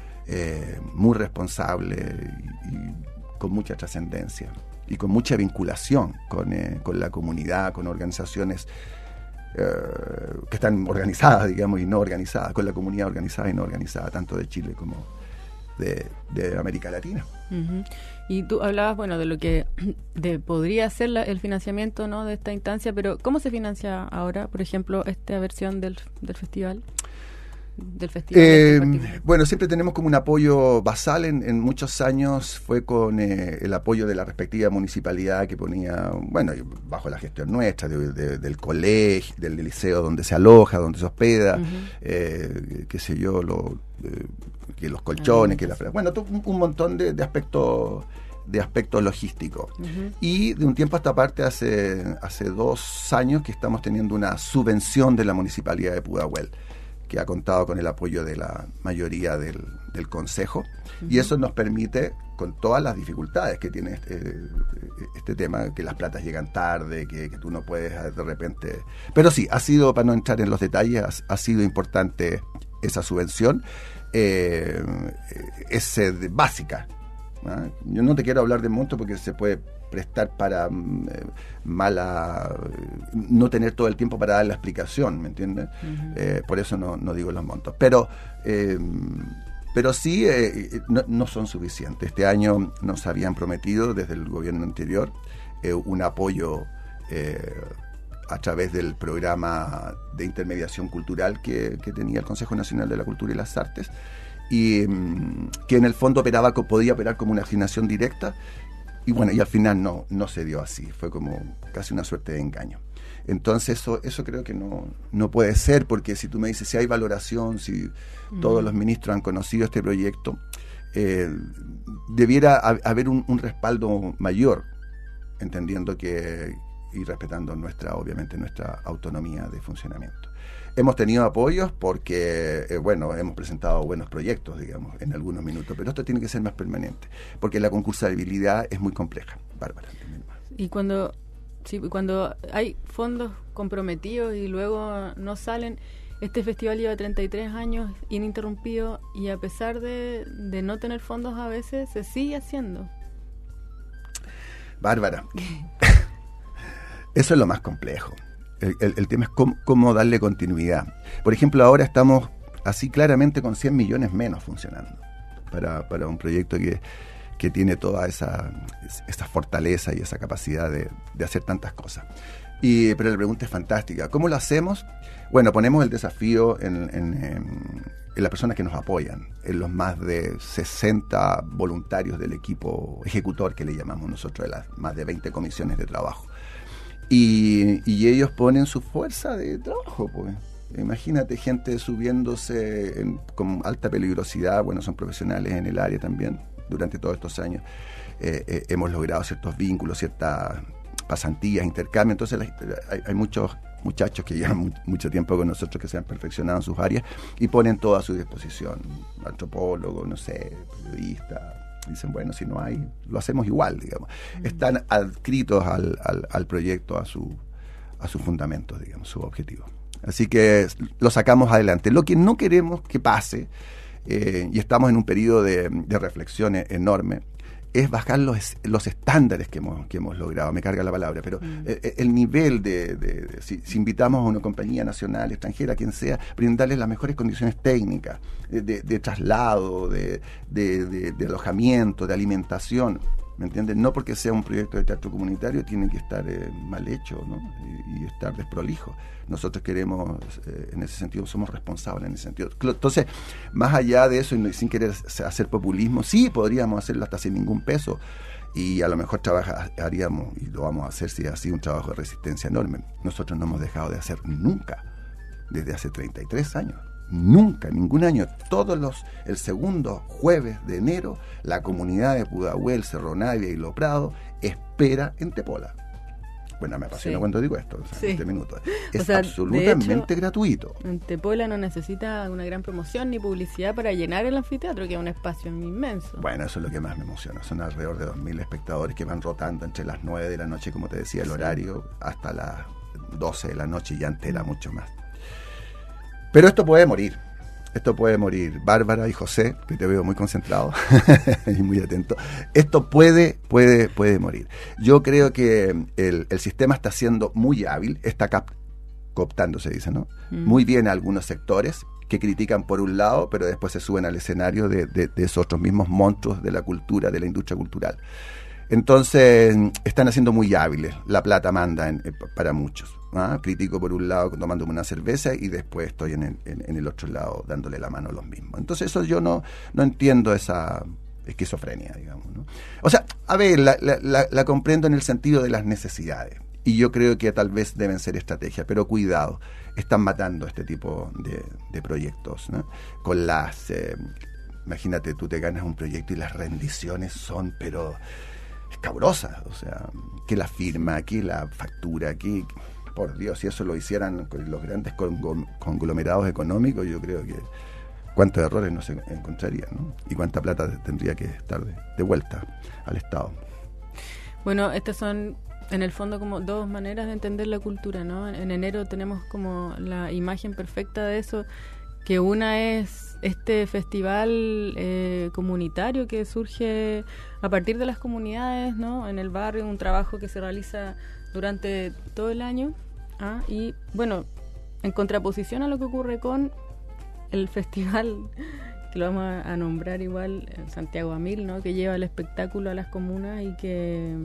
eh, muy responsable y, y con mucha trascendencia, y con mucha vinculación con, eh, con la comunidad, con organizaciones Uh, que están organizadas, digamos, y no organizadas, con la comunidad organizada y no organizada, tanto de Chile como de, de América Latina. Uh-huh. Y tú hablabas, bueno, de lo que de, podría ser la, el financiamiento, ¿no?, de esta instancia, pero ¿cómo se financia ahora, por ejemplo, esta versión del, del festival? Del festival eh, bueno, siempre tenemos como un apoyo basal. En, en muchos años fue con eh, el apoyo de la respectiva municipalidad, que ponía, bueno, bajo la gestión nuestra, de, de, del colegio, del liceo donde se aloja, donde se hospeda, uh-huh. eh, qué sé yo, lo, eh, que los colchones, uh-huh. que la, bueno, un, un montón de, de aspectos de aspectos logísticos. Uh-huh. Y de un tiempo a esta parte, hace, hace dos años que estamos teniendo una subvención de la municipalidad de Pudahuel, que ha contado con el apoyo de la mayoría del, del Consejo, uh-huh. y eso nos permite con todas las dificultades que tiene este, este tema, que las platas llegan tarde, que, que tú no puedes de repente... Pero sí, ha sido, para no entrar en los detalles, ha, ha sido importante esa subvención, eh, es eh, básica. ¿Ah? Yo no te quiero hablar de monto porque se puede prestar para eh, mala no tener todo el tiempo para dar la explicación, ¿me entiendes? Uh-huh. Eh, por eso no, no digo los montos, pero eh, pero sí eh, no, no son suficientes. Este año nos habían prometido desde el gobierno anterior eh, un apoyo eh, a través del programa de intermediación cultural que, que tenía el Consejo Nacional de la Cultura y las Artes, y um, que en el fondo operaba, podía operar como una asignación directa, y bueno, y al final no, no se dio así, fue como casi una suerte de engaño. Entonces eso, eso creo que no, no puede ser, porque si tú me dices si hay valoración, si mm. todos los ministros han conocido este proyecto, eh, debiera ha, haber un, un respaldo mayor, entendiendo que y respetando nuestra, obviamente, nuestra autonomía de funcionamiento. Hemos tenido apoyos porque, eh, bueno, hemos presentado buenos proyectos, digamos, en algunos minutos, pero esto tiene que ser más permanente, porque la concursabilidad es muy compleja. Bárbara. Y cuando, sí, cuando hay fondos comprometidos y luego no salen, este festival lleva treinta y tres años ininterrumpido, y a pesar de, de no tener fondos a veces se sigue haciendo. Bárbara, eso es lo más complejo. El, el, el tema es cómo, cómo darle continuidad. Por ejemplo, ahora estamos así claramente con cien millones menos funcionando para, para un proyecto que, que tiene toda esa, esa fortaleza y esa capacidad de, de hacer tantas cosas. Y, pero la pregunta es fantástica. ¿Cómo lo hacemos? Bueno, ponemos el desafío en, en, en, en las personas que nos apoyan, en los más de sesenta voluntarios del equipo ejecutor, que le llamamos nosotros, de las más de veinte comisiones de trabajo. Y, y ellos ponen su fuerza de trabajo, pues. Imagínate gente subiéndose en, con alta peligrosidad, bueno, son profesionales en el área también. Durante todos estos años eh, eh, hemos logrado ciertos vínculos, ciertas pasantías, intercambios. Entonces la, hay, hay muchos muchachos que llevan mu- mucho tiempo con nosotros, que se han perfeccionado en sus áreas y ponen todo a su disposición. Antropólogos, no sé, periodistas. Dicen, bueno, si no hay, lo hacemos igual, digamos. Mm. Están adscritos al, al, al proyecto, a su a sus fundamentos, digamos, su objetivo. Así que lo sacamos adelante. Lo que no queremos que pase, eh, y estamos en un periodo de, de reflexión enorme, es bajar los, los estándares que hemos, que hemos logrado. Me carga la palabra, pero mm. el, el nivel de... de, de si, si invitamos a una compañía nacional, extranjera, quien sea, brindarles las mejores condiciones técnicas, de, de, de traslado, de, de, de, de alojamiento, de alimentación, ¿me entiendes? No porque sea un proyecto de teatro comunitario tiene que estar eh, mal hecho, ¿no? y, y estar desprolijo. Nosotros queremos, eh, en ese sentido, somos responsables en ese sentido. Entonces, más allá de eso, y no, sin querer hacer populismo, sí podríamos hacerlo hasta sin ningún peso, y a lo mejor trabajaríamos, y lo vamos a hacer si es así, un trabajo de resistencia enorme. Nosotros no hemos dejado de hacer nunca, desde hace treinta y tres años. Nunca, ningún año, todos los, el segundo jueves de enero, la comunidad de Pudahuel, Cerro Navia y Lo Prado espera en Tepola. Bueno, me apasiona sí. cuando digo esto, o sea, sí. este minuto. Es o sea, absolutamente hecho, gratuito. En Tepola no necesita una gran promoción ni publicidad para llenar el anfiteatro, que es un espacio inmenso. Bueno, eso es lo que más me emociona. Son alrededor de dos mil espectadores que van rotando entre las nueve de la noche, como te decía, el sí. horario, hasta las doce de la noche, y antes era mucho más. Pero esto puede morir, esto puede morir. Bárbara y José, que te veo muy concentrado y muy atento, esto puede, puede, puede morir. Yo creo que el, el sistema está siendo muy hábil, está cap- cooptando, se dice, ¿no? Mm. Muy bien a algunos sectores que critican por un lado, pero después se suben al escenario de, de, de esos otros mismos monstruos de la cultura, de la industria cultural. Entonces, están haciendo muy hábiles. La plata manda en, en, para muchos. ¿Ah? Critico por un lado tomándome una cerveza y después estoy en el, en, en el otro lado dándole la mano a los mismos. Entonces eso yo no, no entiendo esa esquizofrenia, digamos, ¿no? O sea, a ver, la, la, la, la comprendo en el sentido de las necesidades, y yo creo que tal vez deben ser estrategias, pero cuidado, están matando este tipo de, de proyectos, ¿no? Con las... Eh, imagínate, tú te ganas un proyecto y las rendiciones son, pero... escabrosas, o sea, que la firma, que la factura, que... Por Dios, si eso lo hicieran con los grandes conglomerados económicos, yo creo que cuántos errores no se encontrarían, ¿no? Y cuánta plata tendría que estar de, de vuelta al Estado. Bueno, estas son en el fondo como dos maneras de entender la cultura, ¿no? En enero tenemos como la imagen perfecta de eso, que una es este festival eh, comunitario que surge a partir de las comunidades, ¿no? En el barrio, un trabajo que se realiza durante todo el año, ¿ah? Y bueno, en contraposición a lo que ocurre con el festival, que lo vamos a, a nombrar igual, Santiago a Mil, ¿no? Que lleva el espectáculo a las comunas y que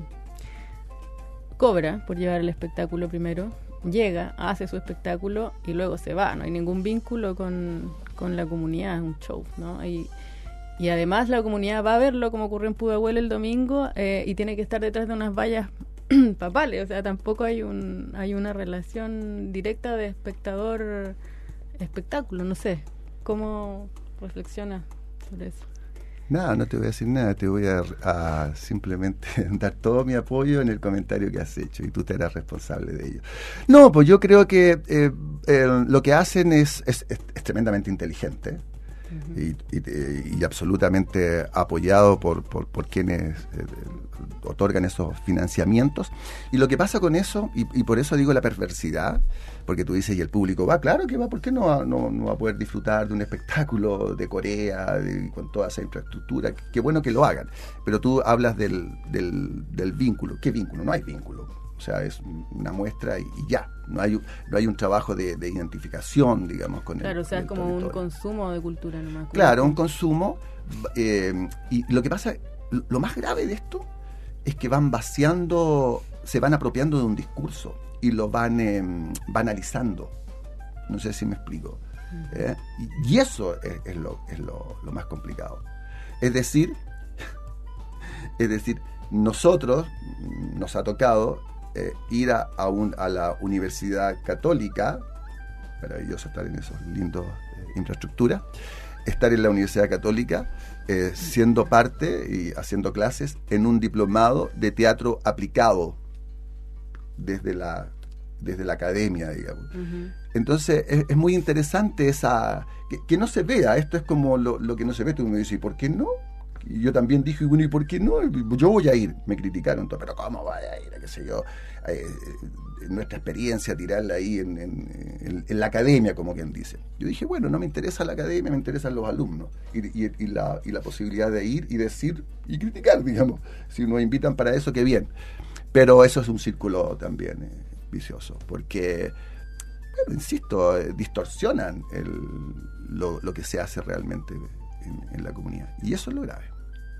cobra por llevar el espectáculo primero, llega, hace su espectáculo y luego se va, no hay ningún vínculo con, con la comunidad, es un show, ¿no? Y, y además la comunidad va a verlo, como ocurrió en Pudahuel el domingo, eh, y tiene que estar detrás de unas vallas papales, o sea, tampoco hay un hay una relación directa de espectador espectáculo, no sé, ¿cómo reflexionas sobre eso? Nada, no te voy a decir nada, te voy a, a simplemente dar todo mi apoyo en el comentario que has hecho y tú te harás responsable de ello. No, pues yo creo que eh, eh, lo que hacen es, es, es, es tremendamente inteligente. Uh-huh. y, y, y absolutamente apoyado por, por, por quienes eh, otorgan esos financiamientos. Y lo que pasa con eso, y, y por eso digo la perversidad, porque tú dices, y el público va, claro que va, ¿por qué no, no, no va a poder disfrutar de un espectáculo de Corea, de, con toda esa infraestructura? Qué bueno que lo hagan. Pero tú hablas del, del, del vínculo. ¿Qué vínculo? No hay vínculo. O sea, es una muestra y, y ya. No hay, no hay un trabajo de, de identificación, digamos, con claro, el Claro, o sea, es como territorio. Un consumo de cultura nomás. Claro, un consumo. Eh, y lo que pasa, lo más grave de esto es que van vaciando, se van apropiando de un discurso y lo van eh, banalizando. No sé si me explico. ¿eh? Y, y eso es, es, lo, es lo, lo más complicado. Es decir, es decir, nosotros nos ha tocado eh, ir a, a, un, a la Universidad Católica, maravilloso estar en esas lindas eh, infraestructuras, estar en la Universidad Católica eh, siendo parte y haciendo clases en un diplomado de teatro aplicado desde la desde la academia, digamos. Uh-huh. Entonces es, es muy interesante esa que, que no se vea, esto es como lo, lo que no se ve. Tú me dices, ¿y por qué no? Y yo también dije, bueno, ¿y por qué no? Yo voy a ir, me criticaron todo, pero ¿cómo voy a ir? ¿Qué sé yo? Eh, nuestra experiencia, tirarla ahí en, en, en, en la academia, como quien dice. Yo dije, bueno, no me interesa la academia, me interesan los alumnos y, y, y, la, y la posibilidad de ir y decir y criticar, digamos. Si nos invitan para eso, qué bien. Pero eso es un círculo también eh, vicioso, porque, bueno, insisto, eh, distorsionan el, lo, lo que se hace realmente en, en la comunidad. Y eso es lo grave.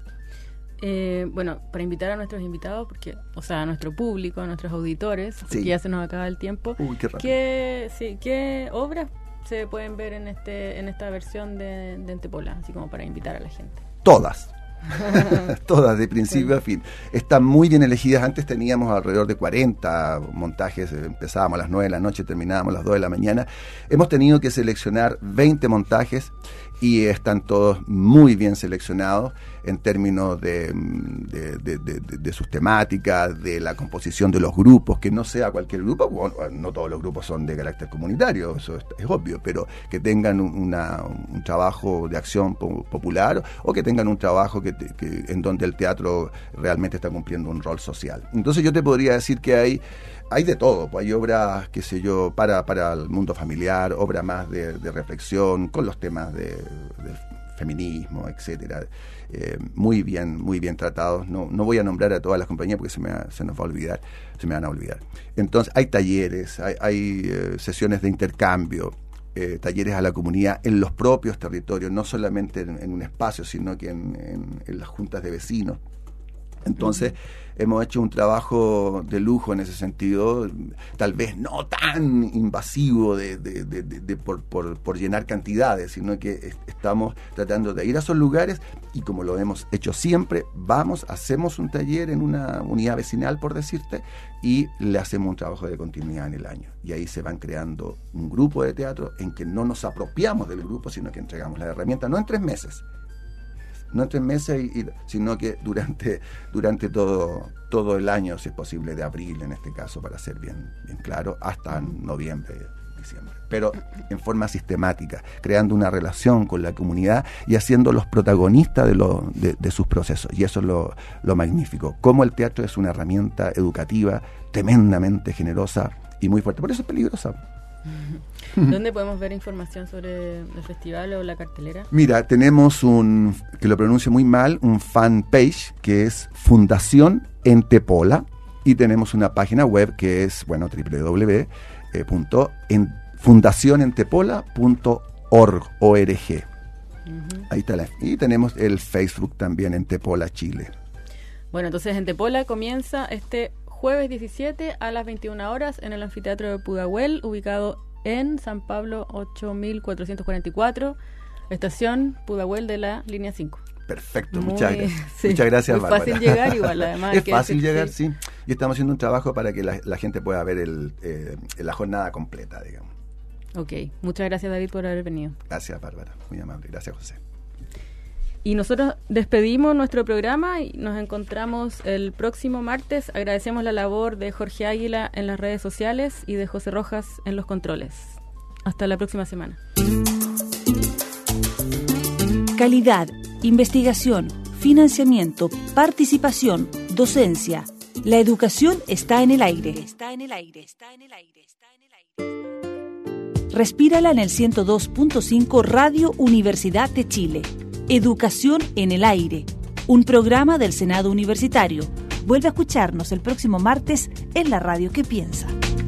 Eh, bueno, para invitar a nuestros invitados, porque, o sea, a nuestro público, a nuestros auditores, sí. porque ya se nos acaba el tiempo. Uy, qué rápido. ¿Qué, sí, ¿Qué obras se pueden ver en este en esta versión de, de Entepola? Así como para invitar a la gente. Todas. Todas, de principio sí. a fin. Están muy bien elegidas. Antes teníamos alrededor de cuarenta montajes. Empezábamos a las nueve de la noche, terminábamos a las dos de la mañana. Hemos tenido que seleccionar veinte montajes y están todos muy bien seleccionados en términos de, de, de, de, de sus temáticas, de la composición de los grupos, que no sea cualquier grupo. Bueno, no todos los grupos son de carácter comunitario, eso es, es obvio, pero que tengan una, un trabajo de acción po- popular o que tengan un trabajo que, te, que en donde el teatro realmente está cumpliendo un rol social. Entonces yo te podría decir que hay Hay de todo, pues hay obras, qué sé yo, para, para el mundo familiar, obras más de, de reflexión, con los temas de, de feminismo, etcétera, eh, muy bien, muy bien tratados. No, no voy a nombrar a todas las compañías porque se me, se nos va a olvidar, se me van a olvidar. Entonces hay talleres, hay, hay eh, sesiones de intercambio, eh, talleres a la comunidad en los propios territorios, no solamente en, en un espacio, sino que en, en, en las juntas de vecinos. Entonces, uh-huh. hemos hecho un trabajo de lujo en ese sentido, tal vez no tan invasivo de, de, de, de, de por, por, por llenar cantidades, sino que est- estamos tratando de ir a esos lugares y, como lo hemos hecho siempre, vamos, hacemos un taller en una unidad vecinal, por decirte, y le hacemos un trabajo de continuidad en el año. Y ahí se van creando un grupo de teatro en que no nos apropiamos del grupo, sino que entregamos la herramienta, no en tres meses. No en tres meses, y, y, sino que durante durante todo todo el año, si es posible, de abril en este caso, para ser bien bien claro, hasta noviembre diciembre, pero en forma sistemática, creando una relación con la comunidad y haciéndolos protagonistas de, lo, de, de sus procesos. Y eso es lo, lo magnífico, cómo el teatro es una herramienta educativa tremendamente generosa y muy fuerte, por eso es peligrosa. ¿Dónde podemos ver información sobre el festival o la cartelera? Mira, tenemos un, que lo pronuncio muy mal, un fanpage que es Fundación Entepola, y tenemos una página web que es, bueno, doble u doble u doble u punto fundación entepola punto org. Uh-huh. Ahí está la, y tenemos el Facebook también, Entepola Chile. Bueno, entonces Entepola comienza este jueves diecisiete a las veintiuna horas en el anfiteatro de Pudahuel, ubicado en San Pablo ocho mil cuatrocientos cuarenta y cuatro, estación Pudahuel de la línea cinco. Perfecto, Muy, muchas gracias. Sí, muchas gracias, muy Bárbara. fácil llegar igual, además. Es fácil decir, llegar, sí. sí. Y estamos haciendo un trabajo para que la, la gente pueda ver el, eh, la jornada completa, digamos. Ok, muchas gracias, David, por haber venido. Gracias, Bárbara, muy amable. Gracias, José. Y nosotros despedimos nuestro programa y nos encontramos el próximo martes. Agradecemos la labor de Jorge Águila en las redes sociales y de José Rojas en los controles. Hasta la próxima semana. Calidad, investigación, financiamiento, participación, docencia. La educación está en el aire. Está en el aire. Está en el aire. Está en el aire. Respírala en el ciento dos punto cinco Radio Universidad de Chile. Educación en el aire, un programa del Senado Universitario. Vuelve a escucharnos el próximo martes en la radio que piensa.